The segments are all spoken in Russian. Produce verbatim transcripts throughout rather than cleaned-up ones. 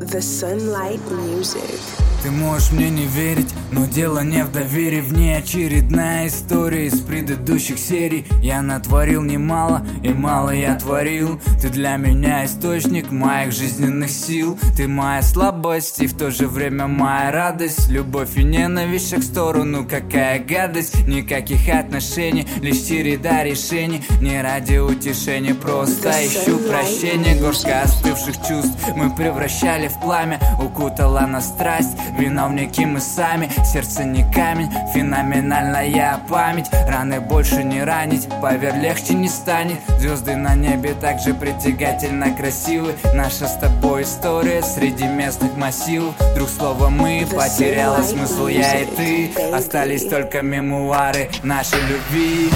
The Sunlight Music. Ты можешь мне не верить, но дело не в доверии. В ней очередная история из предыдущих серий. Я натворил немало, и мало я творил. Ты для меня источник моих жизненных сил. Ты моя слабость и в то же время моя радость. Любовь и ненависть шаг в сторону, какая гадость. Никаких отношений, лишь череда решений. Не ради утешения, просто ищу прощения. Горстка остывших чувств мы превращали в пламя. Укутала нас страсть, виновники мы сами. Сердце не камень, феноменальная память. Раны больше не ранить, поверь, легче не станет. Звезды на небе также притягательно красивы. Наша с тобой история среди местных массивов. Вдруг слово мы потеряло смысл, я и ты. Остались только мемуары нашей любви.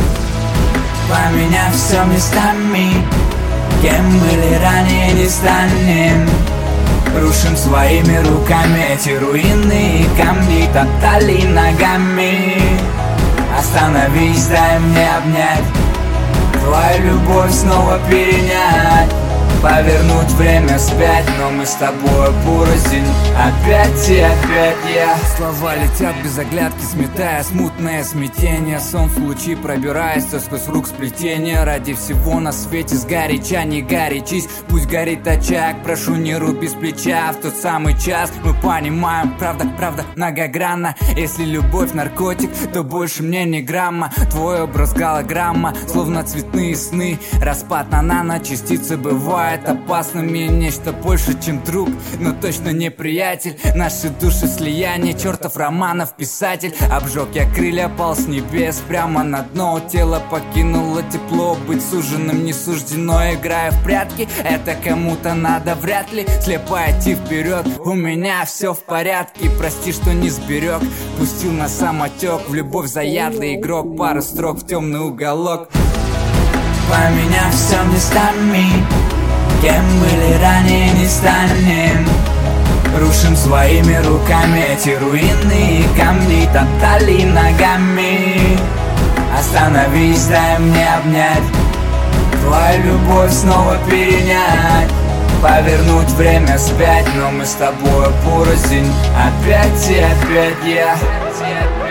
Поменяв все местами, кем были ранее, не станем. Рушим своими руками эти руины, камни топтали ногами. Остановись, дай мне обнять, твою любовь снова перенять. Повернуть время вспять, но мы с тобой порознь. Опять и опять я. Слова летят без оглядки, сметая смутное смятение. Солнце лучи пробирается сквозь рук сплетения. Ради всего на свете сгоряча не горячись. Пусть горит очаг, прошу не руби с плеча. В тот самый час мы понимаем, правда, правда многогранна. Если любовь наркотик, то больше мне не грамма. Твой образ голограмма, словно цветные сны. Распад на наночастицы бывает опасными, нечто больше, чем друг, но точно не приятель. Наши души слияние, чертов романов писатель. Обжег я крылья, пал с небес прямо на дно. Тело покинуло тепло, быть суженым не суждено. Играя в прятки, это кому-то надо вряд ли. Слепо идти вперед, у меня все в порядке. Прости, что не сберег, пустил на самотек. В любовь заядлый игрок, пару строк в темный уголок. Поменяв все местами, кем были ранее, не станем. Рушим своими руками эти руины, камни топтали ногами. Остановись, дай мне обнять, твою любовь снова перенять. Повернуть время вспять, но мы с тобой порознь. Опять и опять я.